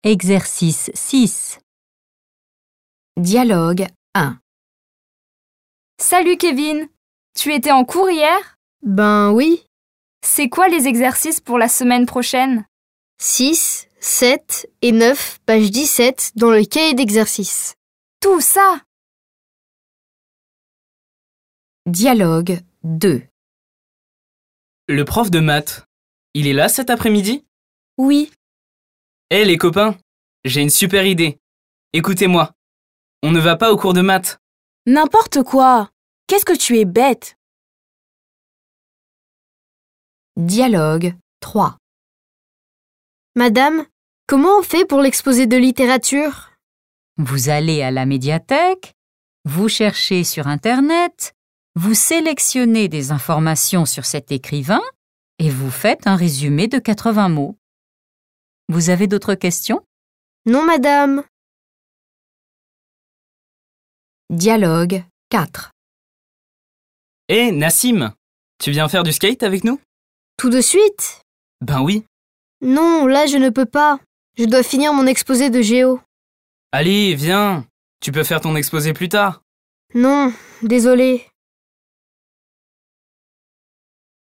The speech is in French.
Exercice 6. Dialogue 1. Salut Kevin, tu étais en cours hier? Ben oui. C'est quoi les exercices pour la semaine prochaine? 6, 7 et 9, page 17 dans le cahier d'exercice. Tout ça? Dialogue 2. Le prof de maths, il est là cet après-midi? Oui. Hé les copains, j'ai une super idée. Écoutez-moi, on ne va pas au cours de maths. N'importe quoi. Qu'est-ce que tu es bête. Dialogue 3. Madame, comment on fait pour l'exposé de littérature? Vous allez à la médiathèque, vous cherchez sur Internet, vous sélectionnez des informations sur cet écrivain et vous faites un résumé de 80 mots. Vous avez d'autres questions? Non, madame. Dialogue 4. Hé Nassim, tu viens faire du skate avec nous? Tout de suite? Ben oui. Non, là je ne peux pas. Je dois finir mon exposé de géo. Allez, viens, tu peux faire ton exposé plus tard. Non, désolé.